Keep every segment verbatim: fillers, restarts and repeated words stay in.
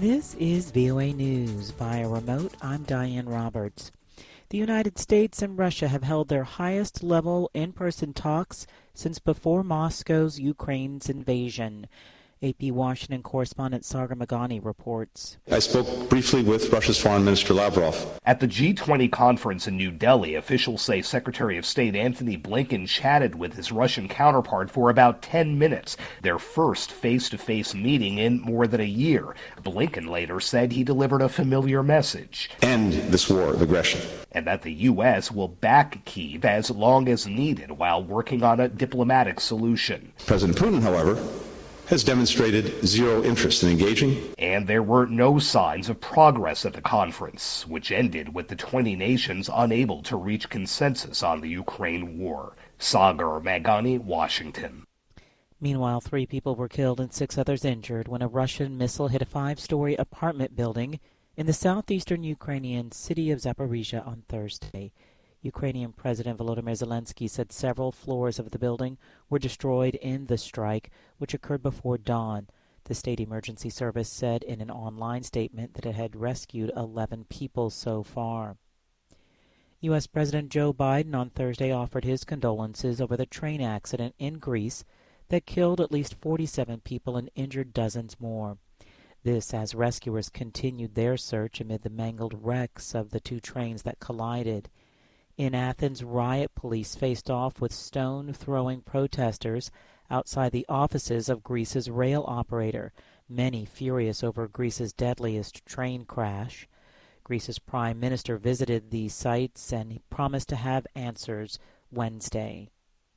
This is V O A News. Via remote, I'm Diane Roberts. The United States and Russia have held their highest level in-person talks since before Moscow's Ukraine's invasion. A P Washington correspondent Sagar Meghani reports. I spoke briefly with Russia's Foreign Minister Lavrov. At the G twenty conference in New Delhi, officials say Secretary of State Antony Blinken chatted with his Russian counterpart for about ten minutes, their first face-to-face meeting in more than a year. Blinken later said he delivered a familiar message. End this war of aggression. And that the U S will back Kyiv as long as needed while working on a diplomatic solution. President Putin, however, has demonstrated zero interest in engaging. And there were no signs of progress at the conference, which ended with the twenty nations unable to reach consensus on the Ukraine war. Sagar Meghani, Washington. Meanwhile, three people were killed and six others injured when a Russian missile hit a five-story apartment building in the southeastern Ukrainian city of Zaporizhia on Thursday. Ukrainian President Volodymyr Zelensky said several floors of the building were destroyed in the strike, which occurred before dawn. The state emergency service said in an online statement that it had rescued eleven people so far. U S President Joe Biden on Thursday offered his condolences over the train accident in Greece that killed at least forty-seven people and injured dozens more. This as rescuers continued their search amid the mangled wrecks of the two trains that collided. In Athens, riot police faced off with stone-throwing protesters outside the offices of Greece's rail operator, many furious over Greece's deadliest train crash. Greece's prime minister visited these sites and he promised to have answers Wednesday.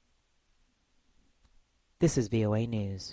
This is V O A News.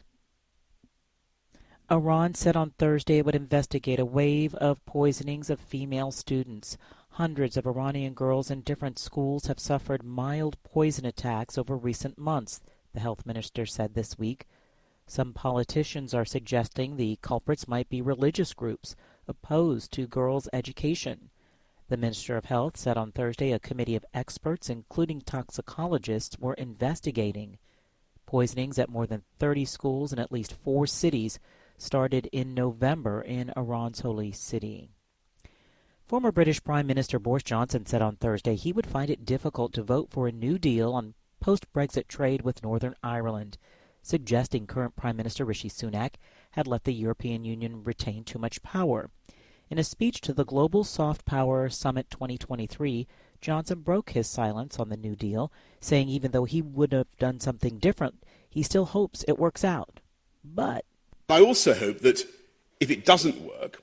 Iran said on Thursday it would investigate a wave of poisonings of female students. Hundreds of Iranian girls in different schools have suffered mild poison attacks over recent months, the health minister said this week. Some politicians are suggesting the culprits might be religious groups opposed to girls' education. The Minister of Health said on Thursday a committee of experts, including toxicologists, were investigating. Poisonings at more than thirty schools in at least four cities started in November in Iran's holy city. Former British Prime Minister Boris Johnson said on Thursday he would find it difficult to vote for a new deal on post-Brexit trade with Northern Ireland, suggesting current Prime Minister Rishi Sunak had let the European Union retain too much power. In a speech to the Global Soft Power Summit twenty twenty-three, Johnson broke his silence on the New Deal, saying even though he would have done something different, he still hopes it works out. But I also hope that if it doesn't work,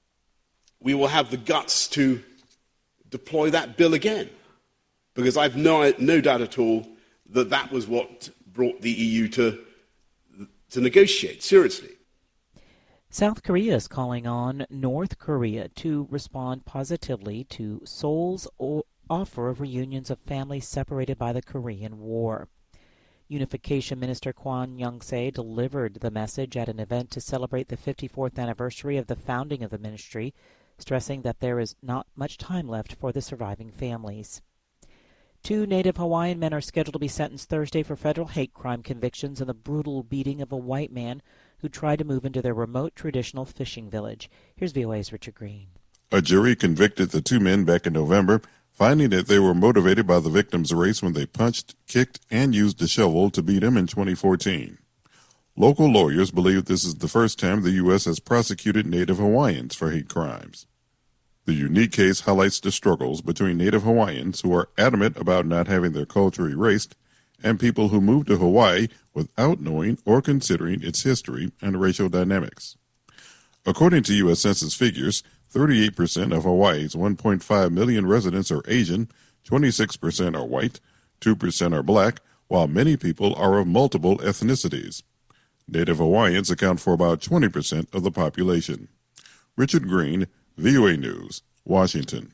we will have the guts to deploy that bill again, because I've no, no doubt at all that that was what brought the E U to, to negotiate seriously. South Korea is calling on North Korea to respond positively to Seoul's offer of reunions of families separated by the Korean War. Unification Minister Kwon Young-se delivered the message at an event to celebrate the fifty-fourth anniversary of the founding of the ministry, stressing that there is not much time left for the surviving families. Two Native Hawaiian men are scheduled to be sentenced Thursday for federal hate crime convictions in the brutal beating of a white man who tried to move into their remote traditional fishing village. Here's V O A's Richard Green. A jury convicted the two men back in November, finding that they were motivated by the victim's race when they punched, kicked, and used a shovel to beat him in twenty fourteen. Local lawyers believe this is the first time the U S has prosecuted Native Hawaiians for hate crimes. The unique case highlights the struggles between Native Hawaiians who are adamant about not having their culture erased and people who moved to Hawaii without knowing or considering its history and racial dynamics. According to U S Census figures, thirty-eight percent of Hawaii's one point five million residents are Asian, twenty-six percent are white, two percent are black, while many people are of multiple ethnicities. Native Hawaiians account for about twenty percent of the population. Richard Green, V O A News, Washington.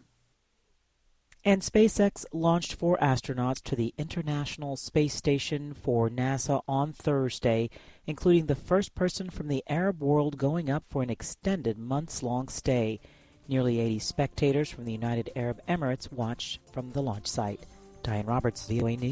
And SpaceX launched four astronauts to the International Space Station for NASA on Thursday, including the first person from the Arab world going up for an extended months-long stay. Nearly eighty spectators from the United Arab Emirates watched from the launch site. Diane Roberts, V O A News.